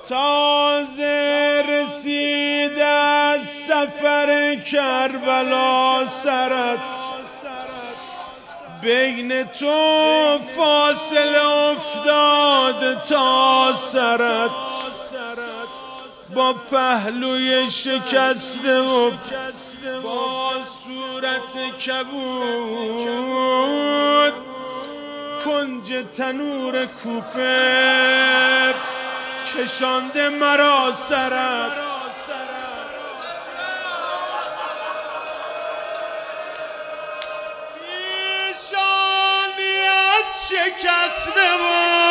تازه رسید از سفر کربلا سرت، بین تو فاصله افتاد تا سرت، با پهلوی شکسته و با صورت کبود، کنج تنور کوفه کشانده مرا سرت. پیشانیت شکسته و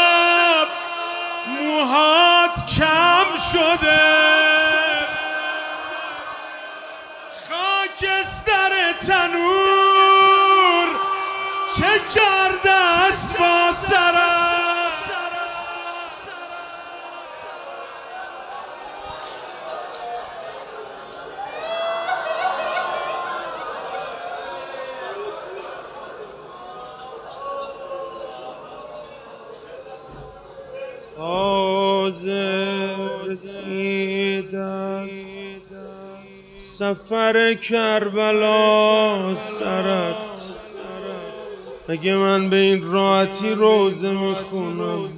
موهات کم شده، خاکستر تنور چه کرده است با سرت. تازه رسید از سفر کربلا سرت. اگه من به این راحتی روزه میخونم،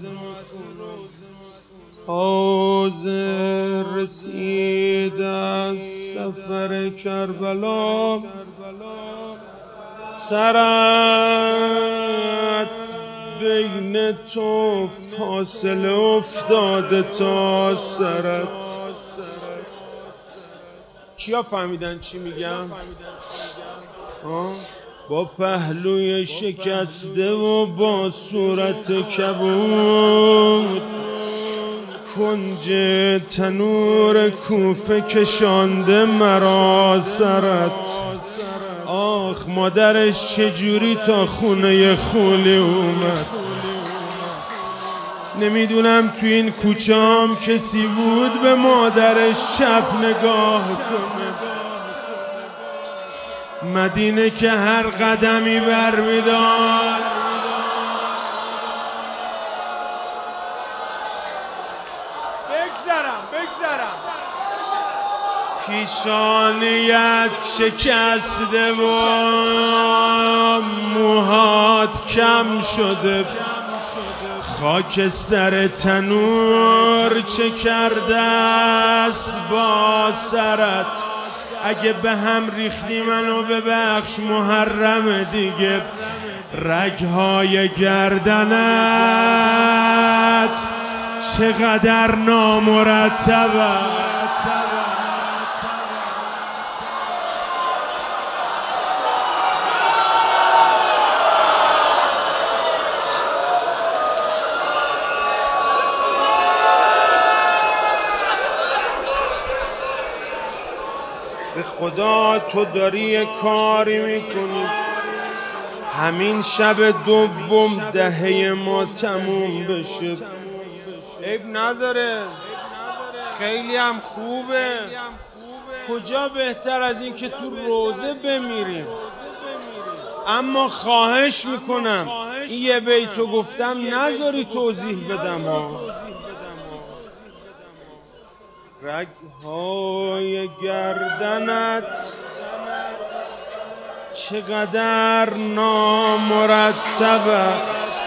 تازه رسید از سفر کربلا سرت، بین تو فاصله افتاده تا سرت. کیا فهمیدن چی میگم؟ با پهلوی شکسته و با صورت کبود، کنج تنور کوفه کشانده مرا سرت. آخ مادرش چجوری تا خونه خولی اومد، نمیدونم تو این کوچه‌ام کسی بود به مادرش چپ نگاه کنه. مدینه که هر قدمی برمیداد بگذرم پیشانیت شکسته و موهات کم شده، خاکستر تنور چه کرده است با سرت. اگه به هم ریختی منو ببخش محرم دیگه، رگهای گردنت چقدر نامرتبه. به خدا تو داری یه کاری میکنی، همین شب دوم دهه ما تموم بشه. عیب نداره، خیلی هم خوبه. کجا بهتر از این که تو روزه بمیریم. اما خواهش میکنم این یه بیتو گفتم نذاری توضیح بدم ها. رگهای گردنت چقدر نامرتب است.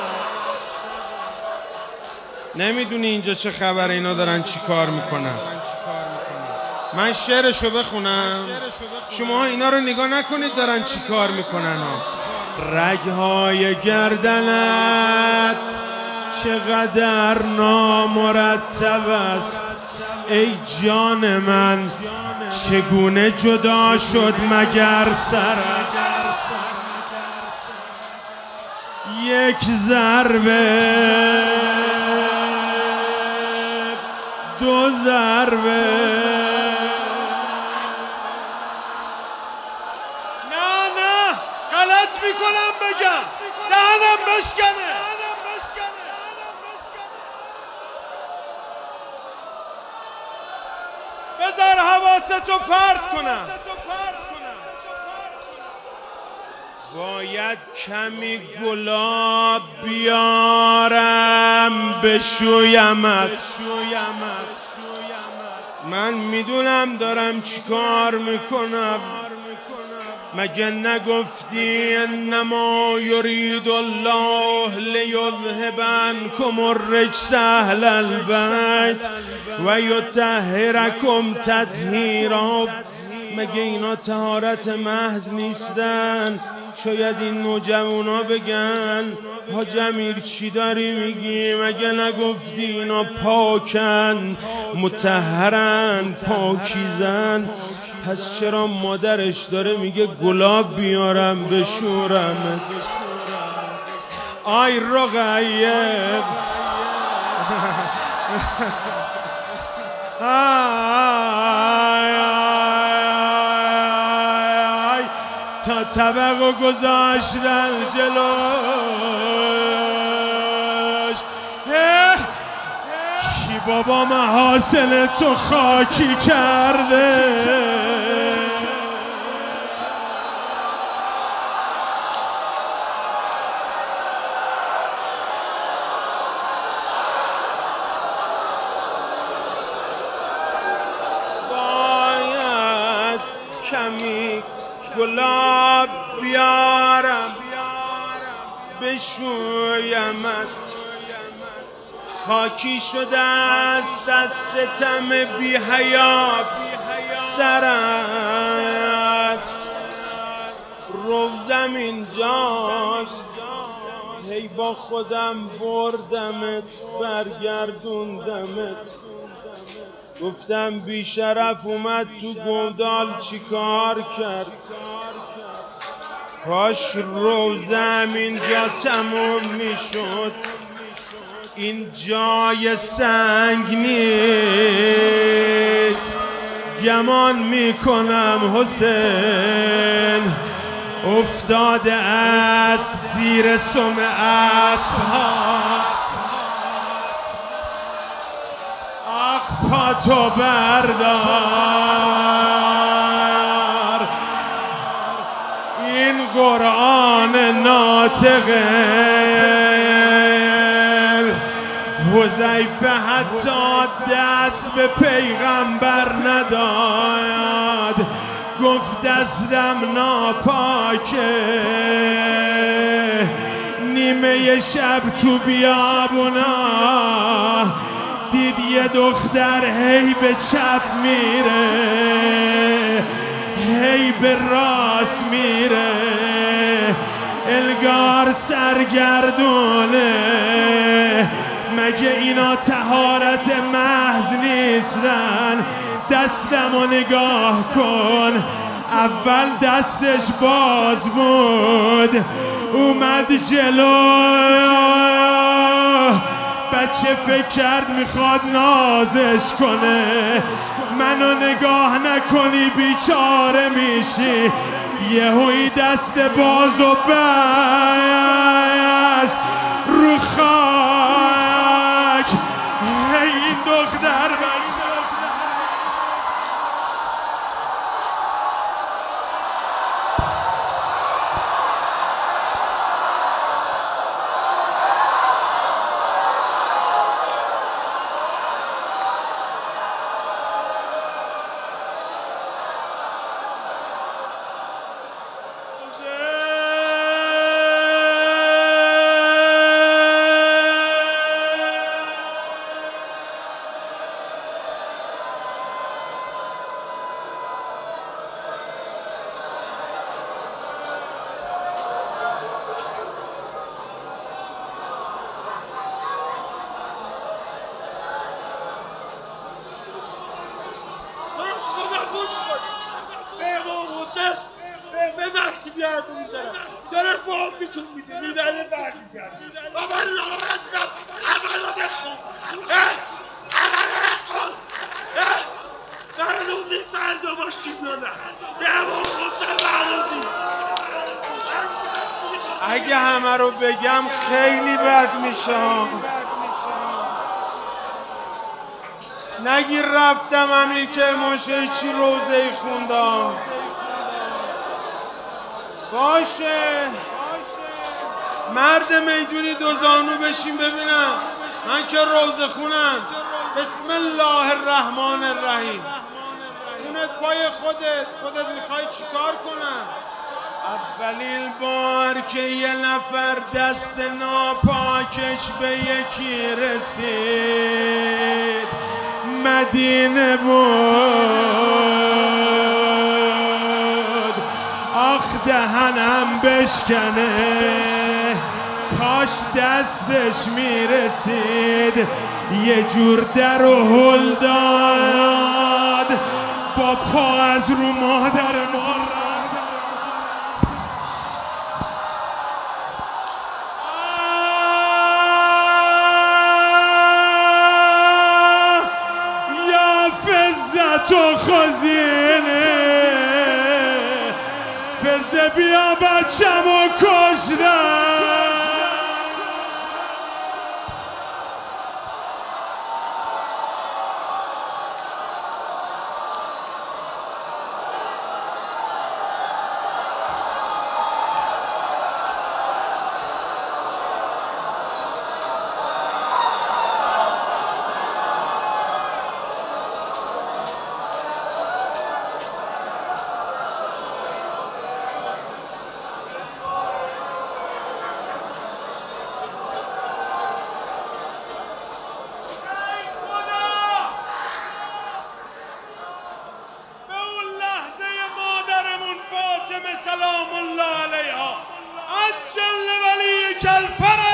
نمیدونی اینجا چه خبره، اینا دارن چی کار میکنن. من شعرشو بخونم، شما اینا رو نگاه نکنید دارن چی کار میکنن ها. رگهای گردنت چقدر نامرتب است، ای جان من چگونه جدا شد مگر سرت. یک ضربه دو ضربه، نه غلط میکنم بگم، دهنم بشکنه. بذار حواستو پرت کنم. باید کمی گلاب بیارم دارم بشویمت. من میدونم دارم چی کار میکنم. مگه نگفتی انما یرید الله لیذهب عنکم الرجس اهل البیت و یطهرکم تطهیرا؟ مگه اینا طهارت محض نیستن؟ شاید این نوجوانا بگن حاج امیر چی داری میگی؟ مگه نگفتی اینا پاکن، مطهرن، پاکیزن؟ پس چرا مادرش داره میگه گلاب بیارم بشورم؟ آی رقیب تا طبقو گذاشتن جلوش. کی بابا محاسن تو خاکی کرده؟ باید کمی گلاب بیارم بشویمت. خاکی شده است از ستم بی حیا سرت. روزم اینجاست، هی با خودم بردمت برگردوندمت. گفتم بی شرف اومد تو گودال چی کار کرد؟ کاش روزم اینجا تموم میشد. این جای سنگ نیست. گمان میکنم حسین افتاده است زیر سم اسب‌ها. آخ پاتو بردار، این قرآن ناطقه. حذیفه حتی دست به پیغمبر نداد، گفت دستم ناپاکه. نیمه شب تو بیابونا دید یه دختر هی به چپ میره هی به راست میره، الگار سرگردونه. مگه اینا طهارت محض نیستن؟ دستمو نگاه کن، اول دستش باز بود اومد جلو. بچه فکر کرد میخواد نازش کنه. منو نگاه نکنی بیچاره میشی. یهویی دست باز و بست رو خاک. هی این دختر داره با هم میتون میده میدنه برمیگرد و من نامت نم عملو بخون عملو بخون معلوم نیست فردا باشیم یا نه. امام حسین معلوم نیست. اگه همه رو بگم خیلی بد میشه. نگیر رفتم امیر کرمانشاهی چی روزه خوندم. باشه مرد میدونی دو زانو بشین ببینم. من که روزه خونم. بسم الله الرحمن الرحیم. خونت پای خودت میخوای چیکار کنم؟ اولین بار که یه نفر دست ناپاکش به یکی رسید مدینه بود. آخ دهنم بشکنه کاش دستش میرسید یه جور در و هل داد با پا از رو مادر ما. یا فزت و خزینه فزه بیا بچم و کشتم. سلام الله علیها عجل ولی کل فرج.